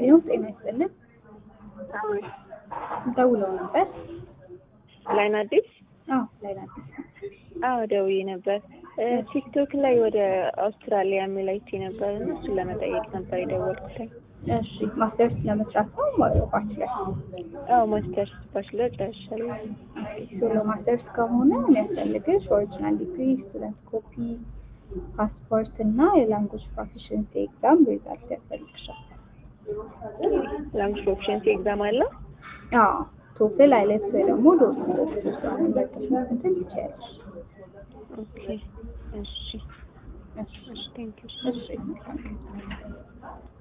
ሄሎ ጤና ይስጥልን። ደውለው ነበር? ላይን አዲስ? አዎ ላይን አዲስ። አዎ ደውዬ ነበር። ቲክቶክ ላይ ወደ አውስትራሊያ የሚል አይቼ ነበር እና እሱን ለመጠየቅ ነበር የደወልኩት። እሺ ማስተርስ ለመስራት ነው ባችለር? አዎ ማስተርስ ባችለር ጨርሻለሁ። ሶሎ ማስተርስ ከሆነ የሚያስፈልግሽ ኦሪጂናል ዲግሪ፣ ስቱደንት ኮፒ፣ ፓስፖርት እና የላንጉጅ ፕሮፊሽንሲ ኤግዛም ሪዛልት ያስፈልግሻል። ላንጉጅ ፕሮፊሽንሲ ኤግዛም አለ? አዎ ቶፍል አይለትስ ወይ ደግሞ ዶስ መርጠሽ እንትን ትችያለሽ። ኦኬ እሺ እሺ ቴንክ ዩ። እሺ